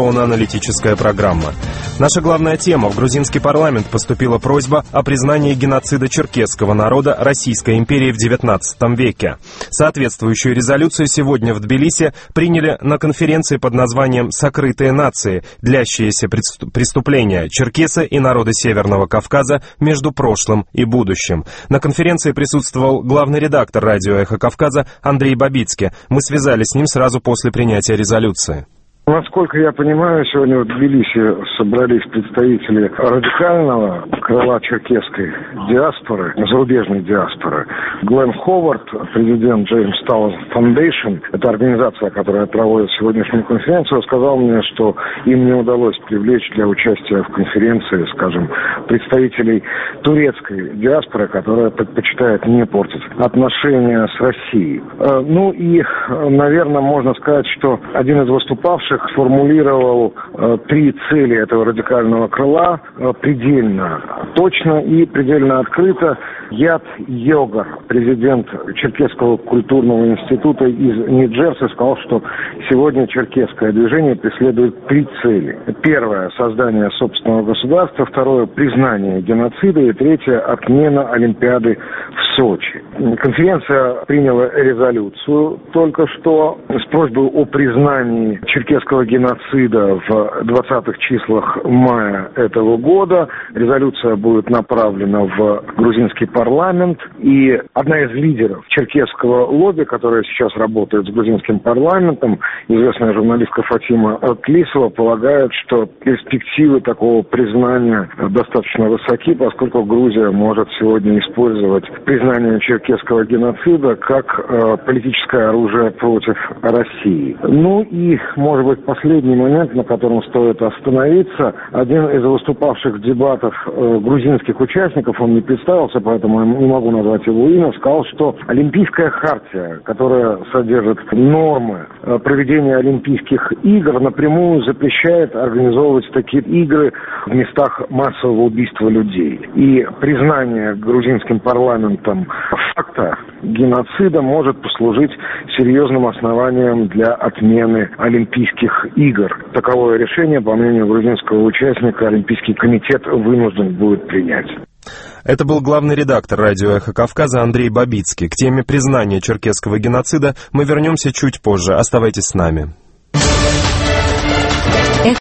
информационно-аналитическая программа. Наша главная тема. В грузинский парламент поступила просьба о признании геноцида черкесского народа Российской империи в XIX веке. Соответствующую резолюцию сегодня в Тбилиси приняли на конференции под названием «Сокрытые нации. Длящиеся преступления черкесы и народы Северного Кавказа между прошлым и будущим». На конференции присутствовал главный редактор радио «Эхо Кавказа» Андрей Бабицкий. Мы связались с ним сразу после принятия резолюции. Насколько я понимаю, сегодня в Тбилиси собрались представители радикального крыла черкесской диаспоры, зарубежной диаспоры. Глен Ховард, президент Джеймстаун Фаундейшн, это организация, которая проводит сегодняшнюю конференцию, сказал мне, что им не удалось привлечь для участия в конференции, скажем, представителей турецкой диаспоры, которая предпочитает не портить отношения с Россией. Ну и, наверное, можно сказать, что один из выступавших сформулировал три цели этого радикального крыла предельно точно и предельно открыто. Яд Йогар, президент Черкесского культурного института из Нью-Джерси, сказал, что сегодня черкесское движение преследует три цели. Первое – создание собственного государства, второе – признание геноцида и третье – отмена Олимпиады в Сочи. Конференция приняла резолюцию только что с просьбой о признании черкесского геноцида в 20-х числах мая этого года. Резолюция будет направлена в грузинский парламент. И одна из лидеров черкесского лобби, которая сейчас работает с грузинским парламентом, известная журналистка Фатима Тлисова, полагает, что перспективы такого признания достаточно высоки, поскольку Грузия может сегодня использовать признание черкесского геноцида как политическое оружие против России. Ну и, может быть, последний момент, на котором стоит остановиться. Один из выступавших в дебатах грузинских участников, он не представился, поэтому я не могу назвать его имя, сказал, что Олимпийская хартия, которая содержит нормы проведения Олимпийских игр, напрямую запрещает организовывать такие игры в местах массового убийства людей. И признание грузинским парламентом факта геноцида может послужить серьезным основанием для отмены Олимпийских игр. Таковое решение, по мнению грузинского участника, Олимпийский комитет вынужден будет принять. Это был главный редактор радио «Эхо Кавказа» Андрей Бабицкий. К теме признания черкесского геноцида мы вернемся чуть позже. Оставайтесь с нами.